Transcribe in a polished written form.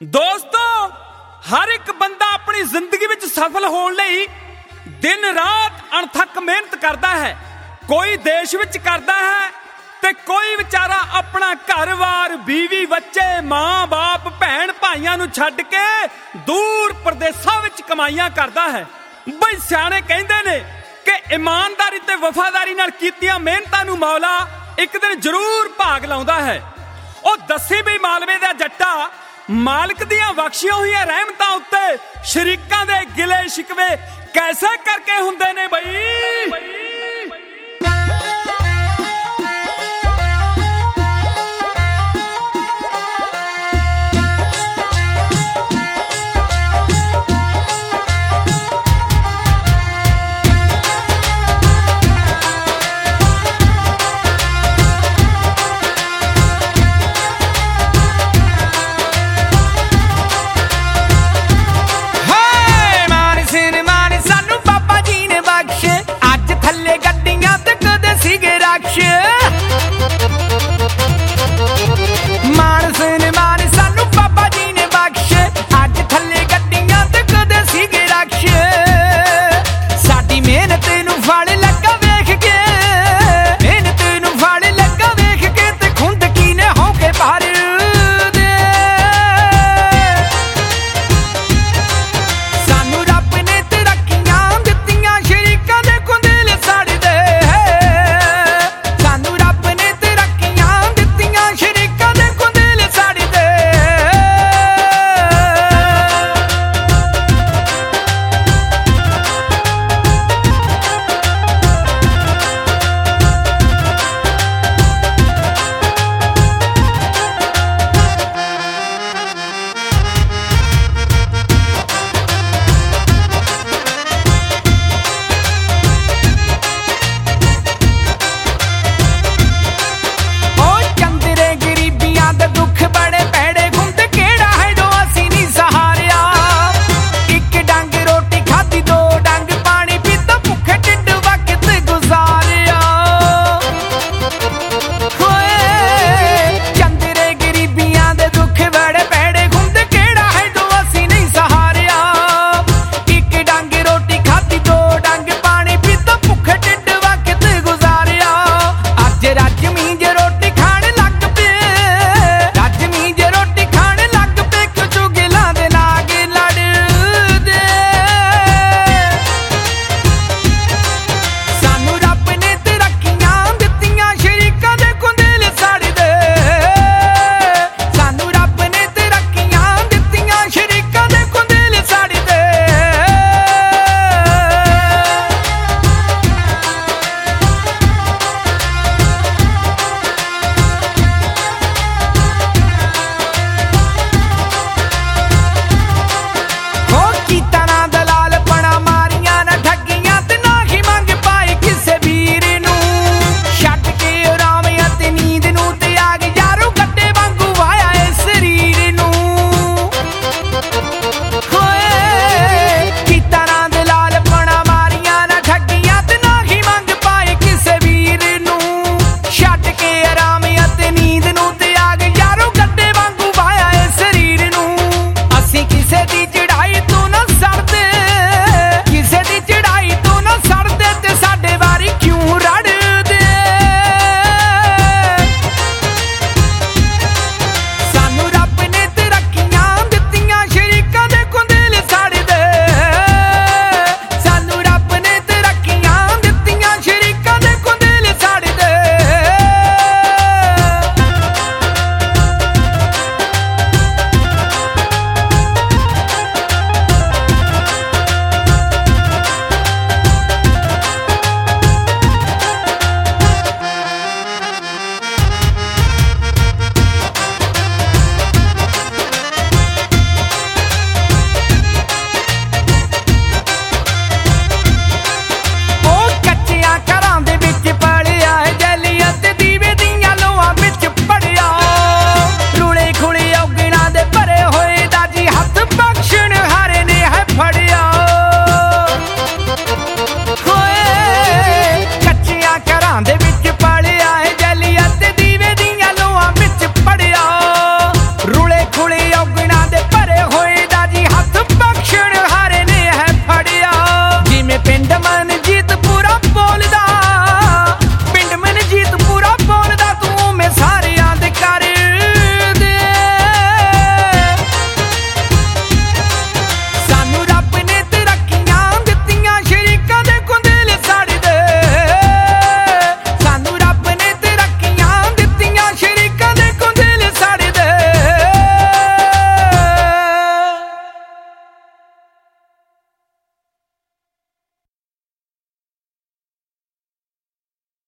ਦੋਸਤੋ, ਹਰ ਇੱਕ ਬੰਦਾ ਆਪਣੀ ਜ਼ਿੰਦਗੀ ਵਿੱਚ ਸਫਲ ਹੋਣ ਲਈ ਦਿਨ ਰਾਤ ਅਣਥੱਕ ਮਿਹਨਤ ਕਰਦਾ ਹੈ। ਕੋਈ ਦੇਸ਼ ਵਿੱਚ ਕਰਦਾ ਹੈ ਤੇ ਕੋਈ ਵਿਚਾਰਾ ਆਪਣਾ ਘਰ-ਬਾਰ, ਬੀਵੀ, ਬੱਚੇ, ਮਾਂ ਬਾਪ, ਭੈਣ ਭਾਈਆਂ ਨੂੰ ਛੱਡ ਕੇ ਦੂਰ ਪ੍ਰਦੇਸ਼ਾਂ ਵਿੱਚ ਕਮਾਈਆਂ ਕਰਦਾ ਹੈ। ਬਈ ਸਿਆਣੇ ਕਹਿੰਦੇ ਨੇ ਕਿ ਇਮਾਨਦਾਰੀ ਤੇ ਵਫਾਦਾਰੀ ਨਾਲ ਕੀਤੀਆਂ ਮਿਹਨਤਾਂ ਨੂੰ ਮੌਲਾ ਇੱਕ ਦਿਨ ਜ਼ਰੂਰ ਭਾਗ ਲਾਉਂਦਾ ਹੈ। ਉਹ ਦੱਸੀ ਵੀ ਮਾਲਵੇ ਦਾ ਜੱਟਾ, ਮਾਲਕ ਦੀਆਂ ਬਖਸ਼ੀਆਂ ਹੋਈਆਂ ਰਹਿਮਤਾਂ ਉੱਤੇ ਸ਼ਰੀਕਾਂ ਦੇ ਗਿਲੇ ਸ਼ਿਕਵੇ ਕੈਸੇ ਕਰਕੇ ਹੁੰਦੇ ਨੇ ਬਈ।